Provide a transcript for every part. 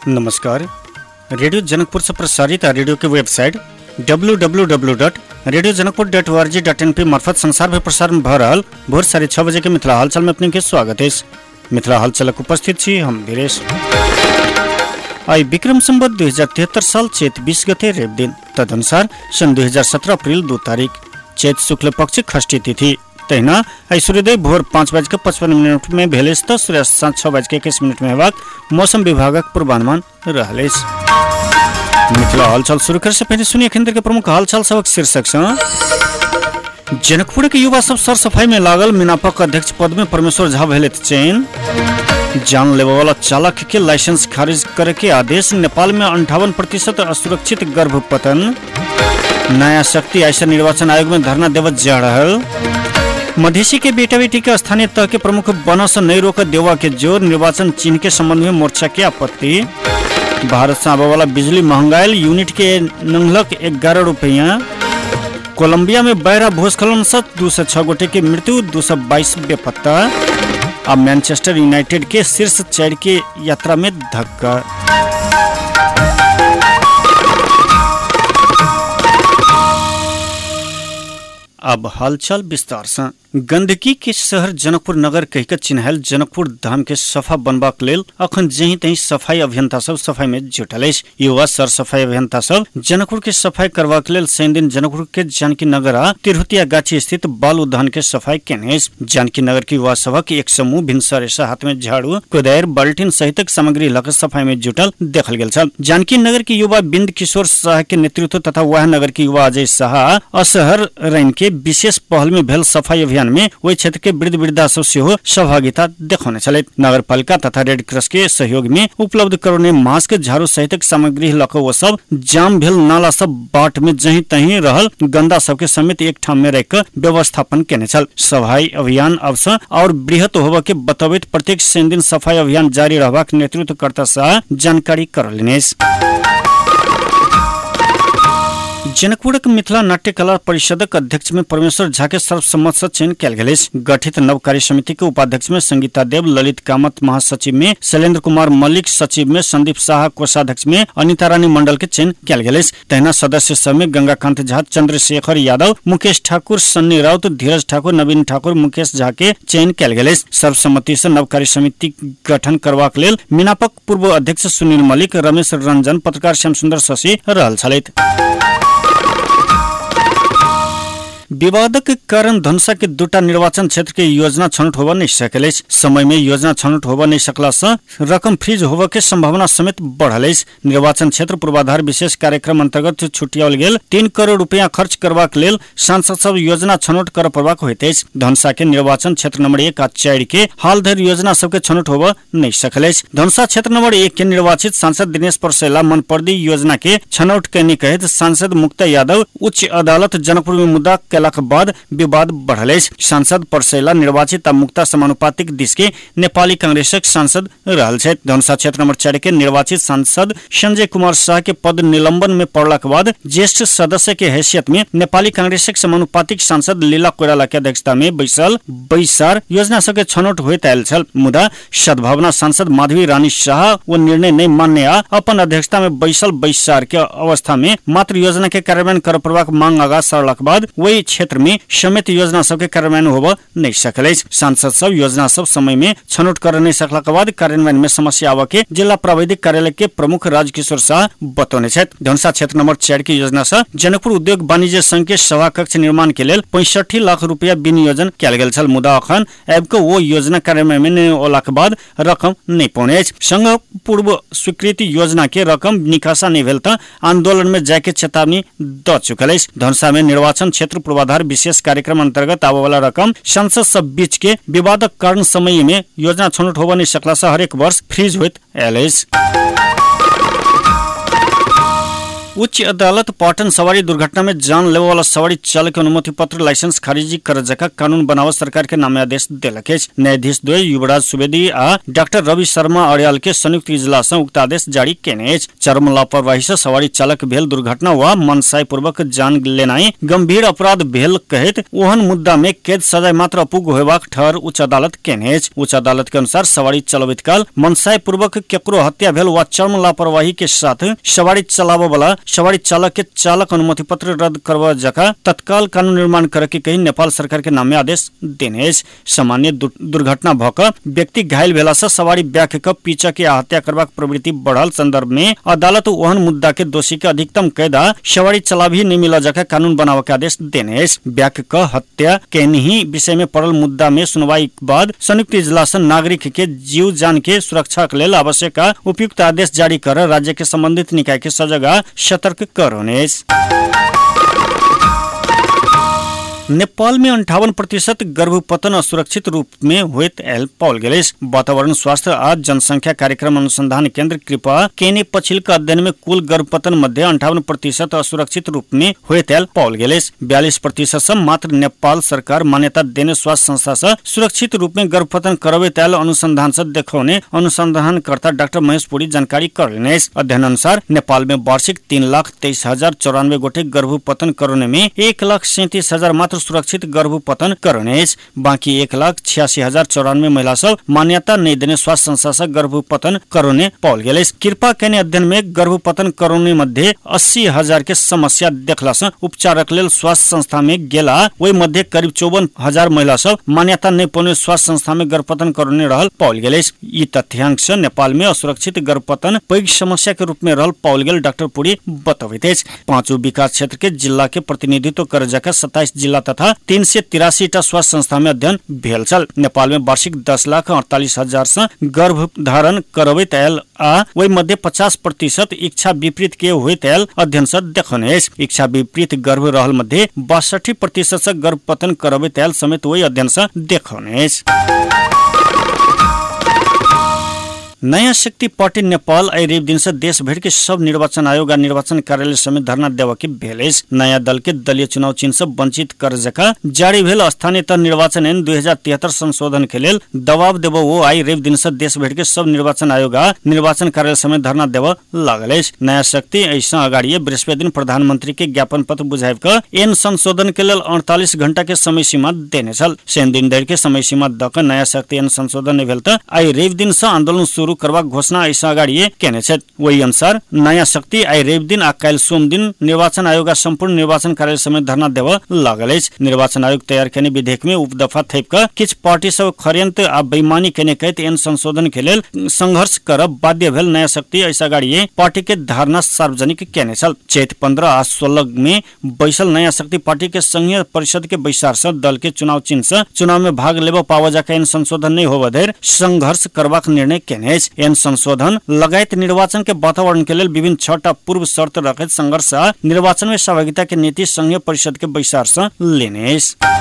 नमस्कार। रेडियो जनकपुर से प्रसारित रेडियो के वेबसाइट www.radiojanakpur.org.in मार्फत संसार में प्रसारण भ रहल भोर 6:30 बजे के मिथिला हालचाल में अपने के स्वागत है। मिथिला हालचालक उपस्थित छी हम धीरेश। आई विक्रम संवत 2073 साल चैत 20 गते रेव दिन, तदनुसार सन 2017 अप्रैल 2 तारीख चैत शुक्ल पक्ष षष्ठी तिथि। तहिना आई सूर्योदय भोर 5:55 में भेल तो सूर्यास्त साँझ 6:21 में हेबाक मौसम विभागक पूर्वानुमान रहल। मिथिला हालचाल शुरू कर से पहले सुनिए केंद्र के प्रमुख हालचाल सबक शीर्षक से। जनकपुर के युवा सब सर सफाई में लागल, मिनापक अध्यक्ष पद में परमेश्वर झा भेल चयन। जान लेवा वाला चालक के लाइसेंस खारिज करे के आदेश। नेपाल में 58% असुरक्षित गर्भपतन। नया शक्ति आयशा निर्वाचन आयोग में धरना देवत जा रहल। मधेसी के बेटा बेटी के स्थानीय तह के प्रमुख बनस नहीं रोक देवा के जोर। निर्वाचन चिन्ह के संबंध में मोर्चा की आपत्ति। भारत से आने वाला बिजली महंगाइल, यूनिट के नंगलक 11 रुपया। कोलंबिया में बहरा भूस्खलन से 206 गोटे की मृत्यु, 222 बेपत्ता। अब मैनचेस्टर यूनाइटेड के शीर्ष 4 के यात्रा में धक्का। अब हालचाल विस्तार से। गंदगी के शहर जनकपुर नगर कहिके चिन्हायल जनकपुर धाम के सफा बनबाक लेल अखन जहीं तहीं सफाई अभियंता सब सफाई में जुटल अछि। युवा सर सफाई अभियंता सब जनकपुर के सफाई करबाक लेल शनि दिन जनकपुर के जानकी नगर आ तिरहुतिया गाछी स्थित बाल उद्यान के सफाई केने अछि। जानकी नगर के युवा सभक एक समूह भिनसर हाथ में झाड़ू, कोदारि, बाल्टीन सहित सामग्री लक सफाई में जुटल देखल गेल छल। जानकी नगर के युवा बिंद किशोर शाह के नेतृत्व तथा वह नगर के युवा अजय शाह असहर रैन के विशेष पहल में भेल सफाई अभियान में वही क्षेत्र के वृद्ध वृद्धा सब सेहो सहभागिता देखौने छलैथ। नगर पालिका तथा रेड क्रॉस के सहयोग में उपलब्ध करौने मास्क, झाड़ू सहित सामग्री लक वो सब जाम भेल नाला सब बाट में जहीं तहीं रहल गंदा सबके समेत एक ठाम में रख व्यवस्थापन केने छल। सफाई अभियान अवश्य और बृहत होबे के बतबैत प्रत्येक शनि दिन सफाई अभियान जारी रहबाक नेतृत्वकर्ता शाह जानकारी करलनि। जनकपुरक मिथिला नाट्य कला परिषदक अध्यक्ष में परमेश्वर झा के सर्वसम्मत से चयन कयल गेल अछि। गठित नव कार्य समिति के उपाध्यक्ष में संगीता देव, ललित कामत महासचिव में शैलेंद्र कुमार मल्लिक, सचिव में संदीप शाह, कोषाध्यक्ष में अनिता रानी मंडल के चयन कयल गेल अछि। तहिना सदस्य सब में गंगाकांत झा, चंद्रशेखर यादव, मुकेश ठाकुर, सन्नी राउत, धीरज ठाकुर, नवीन ठाकुर, मुकेश झा के चयन कयल गेल अछि। सर्वसम्मति से नव कार्य समिति गठन करबाक लेल मिनापक पूर्व अध्यक्ष सुनील मल्लिक, रमेश रंजन, पत्रकार श्याम सुंदर शशि रहल छलैथ। विवादक कारण धनुषा के दूटा निर्वाचन क्षेत्र के योजना छनौट होबा नहीं सकल अछि। समय में योजना छनौट होबा नहीं सकला से रकम फ्रीज होबा के संभावना समेत बढ़ल अछि। निर्वाचन क्षेत्र पूर्वाधार विशेष कार्यक्रम अंतर्गत छुटियाओल गेल 3 करोड़ रुपया खर्च करबाक लेल सांसद सब योजना छनौट कर पड़बाक होइत अछि। धनुषा के निर्वाचन क्षेत्र नंबर 1 आ 4 के हाल धरि योजना सबके छनौट होबा नहीं सकल अछि। धनुषा क्षेत्र नंबर 1 के निर्वाचित सांसद दिनेश परसैला मनपर्दी योजना के छनौट करने कहत सांसद मुक्ता यादव उच्च अदालत जनकपुर में मुद्दा बाद विवाद बढ़ल अछि। सांसद परसैला निर्वाचित आ मुक्ता समानुपातिक दिश के नेपाली कांग्रेसक सांसद रहल छथि। धनुषा क्षेत्र नंबर 4 के निर्वाचित सांसद संजय कुमार शाह के पद निलंबन में पड़ला के बाद ज्येष्ठ सदस्य के हैसियत में नेपाली कांग्रेसक समानुपातिक सांसद लीला कोइराला के अध्यक्षता में बैसार योजना सबके छनौट होइत आयल छल। मुदा सद्भावना सांसद माधवी रानी शाह वो निर्णय नहीं मानने आ अपन अध्यक्षता में बैसार के अवस्था में मात्र योजना के कार्यान्वयन कर पड़बाक मांग आगा सरला के बाद वही क्षेत्र में समेत योजना सबके कार्यान्वयन होबा नहीं सकल अछि। सांसद सब योजना सब समय में छनौट कर नहीं सकला के बाद कार्यान्वयन में समस्या आवा के जिला प्राविधिक कार्यालय के प्रमुख राजकिशोर शाह बतौने छथि। धनुषा क्षेत्र नंबर 4 की योजना से जनकपुर उद्योग वाणिज्य संघ के सभा कक्ष निर्माण के लेल 65 लाख रुपया विनियोजन कयल गेल छल। मुदा अखन आबि वो योजना कार्यान्वयन में नहीं होला के बाद रकम नहीं पहुंचे अछि। संघ पूर्व स्वीकृति योजना के रकम निकासा नहीं भेल त आंदोलन में जाय के चेतावनी द चुकल अछि। धनुषा में निर्वाचन क्षेत्र पूर्वाधार विशेष कार्यक्रम अंतर्गत आवे वाला रकम सांसद सब बीच के विवादक कारण समय में योजना छनौट होबा नहीं सकला से हरेक वर्ष फ्रीज होइत आयल अछि। उच्च अदालत पाटन सवारी दुर्घटना में जान लेवे वाला सवारी चालक अनुमति पत्र लाइसेंस खारिजी कर जका कानून बनाव सरकार के नामे आदेश देलक अछि। न्यायाधीश द्वय युवराज सुवेदी आ डॉक्टर रवि शर्मा अड़ियाल के संयुक्त इजलास से उक्त आदेश जारी केने अछि। चरम लापरवाही से सवारी चालक भेल दुर्घटना वा मनसाय पूर्वक जान लेनाई गंभीर अपराध भेल कहैत ओहन मुद्दा में कैद सजाय मात्र अपुग होयबाक ठहर उच्च अदालत केने अछि। उच्च अदालत के अनुसार सवारी चलबैत काल मनसाय पूर्वक केकरो हत्या भेल वा चरम लापरवाही के साथ सवारी चलाबय वाला सवारी चालक के चालक अनुमति पत्र रद्द करवा जका तत्काल कानून निर्माण करे के कही नेपाल सरकार के नामे आदेश देने अछि। सामान्य दुर्घटना भक व्यक्ति घायल भेला से सवारी ब्याख के पीछा के हत्या करबाक प्रवृत्ति बढ़ल संदर्भ में अदालत ओहन मुद्दा के दोषी के अधिकतम कैद सवारी चलाभी नहीं मिला जका कानून बनावे के आदेश देने अछि। ब्याख के हत्या के नहीं विषय में पड़ल मुद्दा में सुनवाई के बाद संयुक्त इजलास नागरिक के जीव जान के सुरक्षा के लेल आवश्यक उपयुक्त आदेश जारी कर राज्य के संबंधित निकाय के सजग सतर्क करने। नेपाल में 58% गर्भपतन असुरक्षित रूप में होइत आयल पाओल गेल। वातावरण स्वास्थ्य आ जनसंख्या कार्यक्रम अनुसंधान केंद्र कृपा केने पछिल्का अध्ययन में कुल गर्भपतन मध्ये 58% असुरक्षित रूप में होइत आयल पाओल गेल। 42% से मात्र नेपाल सरकार मान्यता देने स्वास्थ्य संस्था से सुरक्षित रूप में गर्भपतन करबैत आयल अनुसंधान से देखौने अनुसंधानकर्ता डॉक्टर महेश पुरी जानकारी करने। अध्ययन अनुसार नेपाल में वार्षिक 3,23,094 गोटे गर्भपतन करने में 1,37,000 मात्र सुरक्षित गर्भपतन करने। बाकी 1,86,094 महिला सब मान्यता नहीं देने स्वास्थ्य संस्था से गर्भपतन करने पाओल गेल। कृपा केने अध्ययन में गर्भपतन करने मध्ये 80,000 के समस्या देखला से उपचारक लेल स्वास्थ्य संस्था में गेला। वही मध्ये करीब 54,000 महिला सब मान्यता नहीं पाउने स्वास्थ्य संस्था में गर्भपतन करने रहल पाओल गेल। ई तथ्यांश नेपाल में असुरक्षित गर्भपतन पैघ समस्या के रूप में रहल पाओल गेल डॉक्टर पुरी बतबैत अछि। पांचों विकास क्षेत्र के जिला के प्रतिनिधित्व कर जका 27 जिला तथा 383 टा स्वास्थ्य संस्था में अध्ययन भेल छल। नेपाल में वार्षिक 10,48,000 से गर्भधारण करबैत आयल आ वही मध्य 50% इच्छा विपरीत के होइत आयल अध्ययन से देखने। इच्छा विपरीत गर्भ रहल मध्ये 62% से गर्भपतन करबैत आयल समेत वही अध्ययन से देखने। नयाँ शक्ति पार्टी नेपाल आई रवि दिन से देश भर के सब निर्वाचन आयोग और निर्वाचन कार्यालय समेत धरना देवा के भेल। नया दल के दलीय चुनाव चिन्ह से वंचित कर जका जारी भेल स्थानीय तह निर्वाचन ऐन 2073 संशोधन के लेल दबाव देव वो आई रवि दिन से देश भर के सब निर्वाचन आयोग आ निर्वाचन कार्यालय समेत धरना देव लागल। नया शक्ति ऐसा अगाड़ी बृहस्पति दिन प्रधानमंत्री के ज्ञापन पत्र बुझाइब कर एन संशोधन के लेल 48 घंटा के समय सीमा देने छल। शनि दिन धरि के समय सीमा दक नया शक्ति एन संशोधन नहीं भेल त आई रवि दिन से आंदोलन शुरू करबाक घोषणा ऐसा अगाड़ी केने छथि। वही अनुसार नया शक्ति आई रवि दिन आ काल्हि सोम दिन निर्वाचन आयोग आ संपूर्ण निर्वाचन कार्यालय समेत धरना देव लागल अछि। निर्वाचन आयोग तैयार केने विधेयक में उपदफा थैप क किछ पार्टी सब खरियंत आ बेईमानी केने कहैत एन संशोधन के लेल संघर्ष करब बाध्य भेल। नया शक्ति ऐसा अगाड़ी पार्टी के धारणा सार्वजनिक केने छल। चैत 15 आ 16 में बैसल नया शक्ति पार्टी के संघीय परिषद के बैसार से दल के चुनाव चिन्ह से चुनाव में भाग लेब पावा जाके एन संशोधन नहीं होबा धरि संघर्ष करबाक निर्णय केने। एन संशोधन लगायत निर्वाचन के वातावरण के लिए विभिन्न 6टा पूर्व शर्त रखैत संघर्ष निर्वाचन में सहभागिता के नीति संघीय परिषद के बैसार से लेने।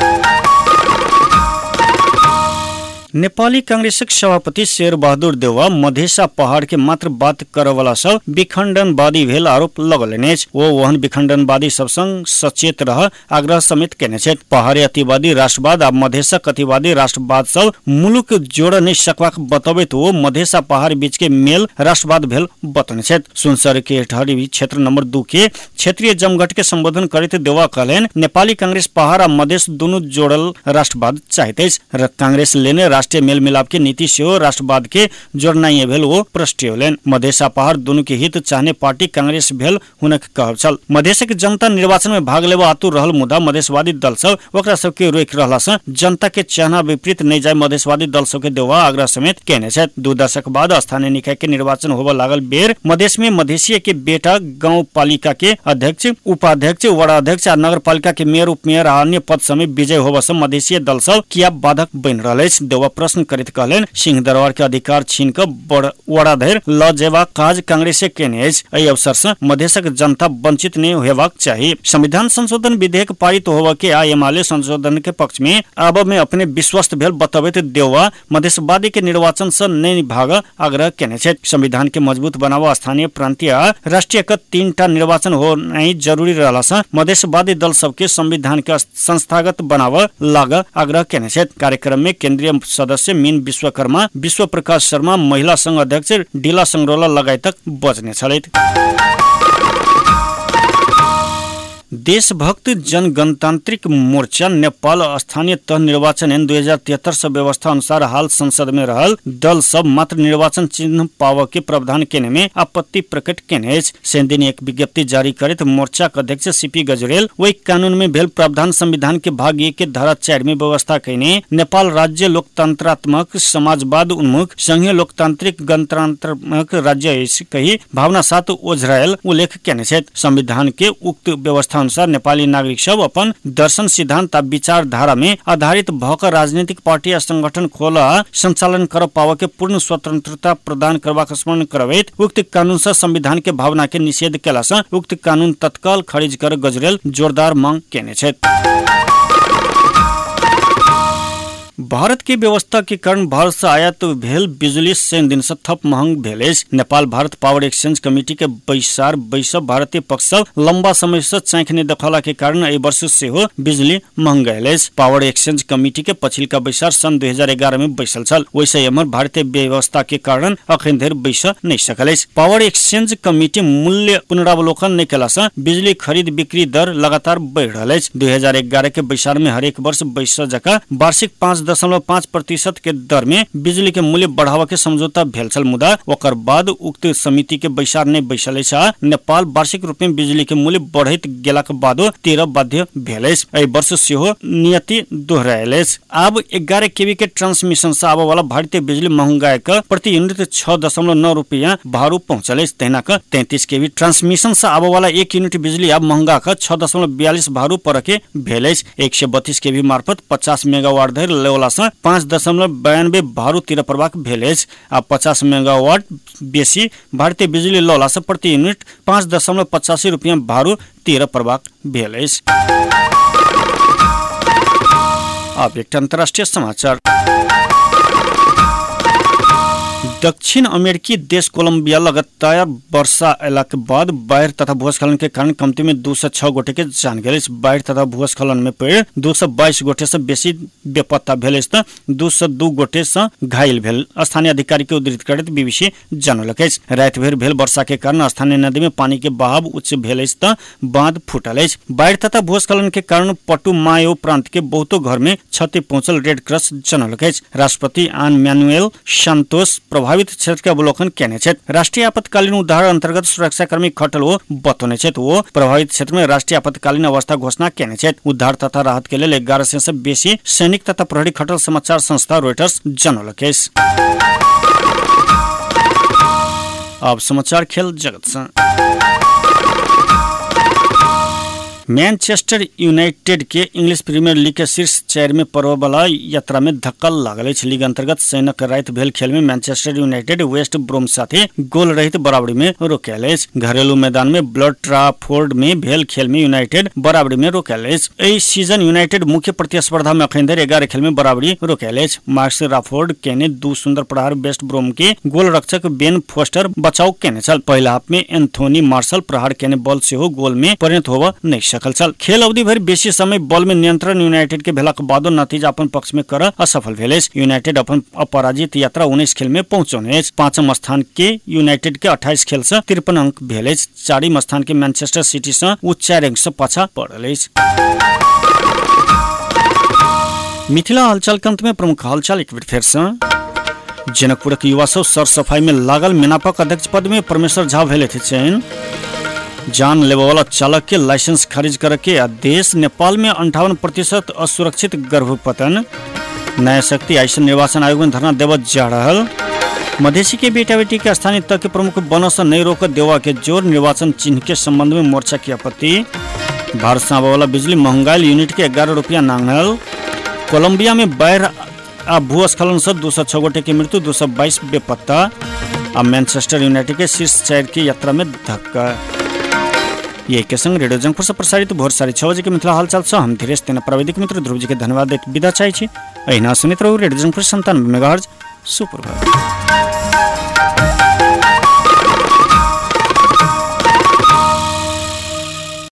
नेपाली कांग्रेसक सभापति शेर बहादुर देउवा मधेसा पहाड़ के मात्र बात करे वाला सब विखंडनवादी भेल आरोप लगौलनि। वो ओहन विखंडनवादी सब संग सचेत रह आग्रह समेत केने छथि। पहाड़ी अतिवादी राष्ट्रवाद आ मधेसक अतिवादी राष्ट्रवाद सब मुलुक जोड़ नहीं सकबाक बतबैत वो मधेसा पहाड़ बीच के मेल राष्ट्रवाद भेल बतने छथि। सुनसर के ठहरी क्षेत्र नंबर 2 के क्षेत्रीय जमघट के संबोधन करैत देउवा कहलनि नेपाली कांग्रेस पहाड़ आ मधेस दुनू जोड़ल राष्ट्रवाद चाहैत अछि। कांग्रेस लेने राष्ट्रीय मेल मिलाप के नीति से राष्ट्रवाद के जोड़नाई भेल वो प्रश्न होलन। मधेसा पहाड़ दोनों के हित चाहने पार्टी कांग्रेस भेल हुनक कहब छल। मधेसक जनता निर्वाचन में भाग लेवा आतुर रहल मुदा मधेसवादी दल सब ओकरा सबके रोक रहला से जनता के चाहना विपरीत नहीं जाय मधेसवादी दल सबके देवा आग्रह समेत केने छथि। 2 दशक बाद स्थानीय निकाय के निर्वाचन होबा लागल बेर मधेस में मधेसीय के बेटा गाँव पालिका के अध्यक्ष उपाध्यक्ष वड़ा अध्यक्ष आ नगर पालिका के मेयर उपमेयर आ अन्य पद समेत विजय होबा से मधेसीय दल सब किया बाधक बन रहल अछि। देवा प्रश्न करित कहलेन सिंहदरबार के अधिकार छीन क वड़ा धरि ल जेबाक काज कांग्रेसे केने अछि। एहि अवसर से मधेशक जनता वंचित नहीं होयबाक चाहिए। संविधान संशोधन विधेयक पारित होबे के आ एमाले संशोधन के पक्ष में आब में अपने विश्वस्त भेल बतबैत देवा मधेशवादी के निर्वाचन से नहीं भाग आग्रह केने छै। संविधान के मजबूत बनावा स्थानीय प्रांतीय आ राष्ट्रीय के 3टा निर्वाचन होनाइ जरूरी रहला से मधेशवादी दल सबके संविधान के संस्थागत बनावा लाग आग्रह केने छै। कार्यक्रम में केंद्रीय सदस्य मीन विश्वकर्मा, विश्व प्रकाश शर्मा, महिला संघ अध्यक्ष डीला संगरोला लगायत बजने छलैथ। देशभक्त जनगणतांत्रिक मोर्चा नेपाल स्थानीय तह निर्वाचन एन 2073 से व्यवस्था अनुसार हाल संसद में रहल दल सब मात्र निर्वाचन चिन्ह पाव के प्रावधान केने में आपत्ति प्रकट केने अछि। से दिन एक विज्ञप्ति जारी करैत मोर्चा के अध्यक्ष सीपी गजरेल वही कानून में भेल प्रावधान संविधान के भाग 1 के धारा 4 में व्यवस्था कयने नेपाल राज्य लोकतंत्रात्मक समाजवाद उन्मुख संघीय लोकतांत्रिक गणतंत्रात्मक राज्य कही भावना साथ ओझरायल उल्लेख केने छै। संविधान के उक्त व्यवस्था अनुसार नेपाली नागरिक सब अपन दर्शन सिद्धांत आ विचारधारा में आधारित भक राजनीतिक पार्टी आ संगठन खोला संचालन कर पाव के पूर्ण स्वतंत्रता प्रदान करबाक स्मरण करबैत उक्त कानून से संविधान के भावना के निषेध केला से उक्त कानून तत्काल खारिज कर गजरेल जोरदार मांग केने छथि। भारत की व्यवस्था के कारण भारत से आयात भेल बिजली से दिन से थप महंग भेल अछि। Nepal Bharat power exchange committee के बैसब भारतीय पक्ष सब लंबा समय से चाँख नहीं देखला के कारण एहि वर्ष से हो बिजली महंग गयल अछि। पावर एक्सचेंज कमेटी के पछिलका बैसार सन 2011 में बैसल छल। वैसे एम्हर भारतीय व्यवस्था के कारण अखन धरि बैस नहीं सकल अछि। पावर एक्सचेंज कमेटी मूल्य पुनरावलोकन नहीं केला से बिजली खरीद बिक्री दर लगातार बढ़ रहल अछि। 2011 के बैसार में हरेक वर्ष बैस जका वार्षिक 5.5% के दर में बिजली के मूल्य बढ़ावा के समझौता भेल छल। मुदा ओकर बाद उक्त समिति के बैसार नहीं बैसल अछि। नेपाल वार्षिक रूप में बिजली के मूल्य बढ़ैत गेला के बादो 13 बाध्य भेल अछि। एहि वर्ष सेहो नियति दोहरायल अछि। आब 11 केवी के ट्रांसमिशन से आबय वाला भारतीय बिजली महंगाई के प्रति यूनिट 6.9 रुपया भारू पहुंचल अछि। तहिना के 33 केवी ट्रांसमिशन से आबय वाला 1 यूनिट बिजली आब महंगा के 6.42 भारू पर के भेल अछि। 132 केवी मार्फत 50 मेगावाट धरि लेवला 5.92 भारू तीर प्रवाह भेल अछि। आ 50 मेगावाट बेसी भारतीय बिजली लौला से प्रति यूनिट 5.85 रुपया भारू तीर प्रवाह भेल अछि। अब एक अंतर्राष्ट्रीय समाचार। दक्षिण अमेरिकी देश कोलंबिया लगातार वर्षा अयला के बाद बाढ़ तथा भूस्खलन के कारण कमती में 206 गोटे के जान गेल। बाढ़ तथा भूस्खलन में पड़े 222 गोटे से बेसी बेपत्ता भेल त 202 गोटे से घायल भेल। स्थानीय अधिकारी के उद्धृत करैत बीबीसी जनौलक अछि। राति भर भेल वर्षा के कारण स्थानीय नदी में पानी के बहाव उच्च भेल त बांध फूटल अछि। बाढ़ तथा भूस्खलन के कारण पटुमायो प्रांत के बहुतो घर में क्षति पहुंचल रेड क्रॉस जनौलक अछि। राष्ट्रपति आन मैनुएल सांतोस प्रभावित क्षेत्र के अवलोकन केने छथि। राष्ट्रीय आपातकालीन उद्धार अंतर्गत सुरक्षाकर्मी खटल वो बतौने छथि। वो प्रभावित क्षेत्र में राष्ट्रीय आपातकालीन अवस्था घोषणा केने छथि। उद्धार तथा राहत के लिए 1100 से बेसी सैनिक तथा प्रहरी खटल समाचार संस्था रॉयटर्स जनौलक अछि। अब समाचार खेल जगत से। मैनचेस्टर यूनाइटेड के इंग्लिश प्रीमियर लीग के शीर्ष 4 में पड़े वाला यात्रा में धक्का लागल अछि। लीग अंतर्गत शनिक राति भेल खेल में मैनचेस्टर यूनाइटेड वेस्ट ब्रोम साथे गोल रहित बराबरी में रोकल अछि। घरेलू मैदान में ब्लड ट्राफोर्ड में भेल खेल में यूनाइटेड बराबरी में रोकल अछि। एहि सीजन यूनाइटेड मुख्य प्रतिस्पर्धा में अखन धरि 11 खेल में बराबरी रोकल अछि। मार्कस राफोर्ड केने 2 सुंदर प्रहार वेस्ट ब्रोम के गोल रक्षक बेन फोस्टर बचाव केने छल। पहिला हाफ में एंथोनी मार्शल प्रहार केने बॉल से गोल में परिणत होबा नहीं सकल छल। खेल अवधि भर बेसी समय बॉल में नियंत्रण यूनाइटेड के भेला के बादो नतीजा अपन पक्ष में कर असफल भेल अछि। यूनाइटेड अपन अपराजित यात्रा 19 खेल में पहुंचने अछि। 5म स्थान के यूनाइटेड के 28 खेल से 53 अंक भेल अछि। 4म स्थान के मैनचेस्टर सिटी से 4 अंक से पाछा पड़ल अछि। मिथिला हालचाल के अंत में प्रमुख हालचाल एक बेर फेर से। जनकपुर के युवा सब सर सफाई में लागल। मिनापक अध्यक्ष पद में परमेश्वर झा भेल थे चयन। जान लेवा वाला चालक के लाइसेंस खारिज करके आदेश। नेपाल में 58% असुरक्षित गर्भपतन। नया शक्ति आइसन निर्वाचन आयोग में धरना देव जा रहल। मधेसी के बेटा बेटी के स्थानीय तक के प्रमुख बनस से नहीं रोक देवा के जोर। निर्वाचन चिन्ह के संबंध में मोर्चा की आपत्ति। भारत से आने वाला बिजली महंगाई यूनिट के 11 रुपया नांगल। कोलंबिया में बाढ़ आ भूस्खलन से 206 गोटे की मृत्यु, 222 बेपत्ता। अब मैनचेस्टर यूनाइटेड के शीर्ष 4 की यात्रा में धक्का। ये के संग रेडियो जनकपुर से प्रसारित भोर 6:30 के मिथिला हालचाल से हम धीरेश तेना प्राविधिक मित्र ध्रुव जी के धन्यवाद देते विदा चाहे छी। अहिना सुनित रहू रेडियो जनकपुर 97 मेगाहर्ट्ज सुप्रभात।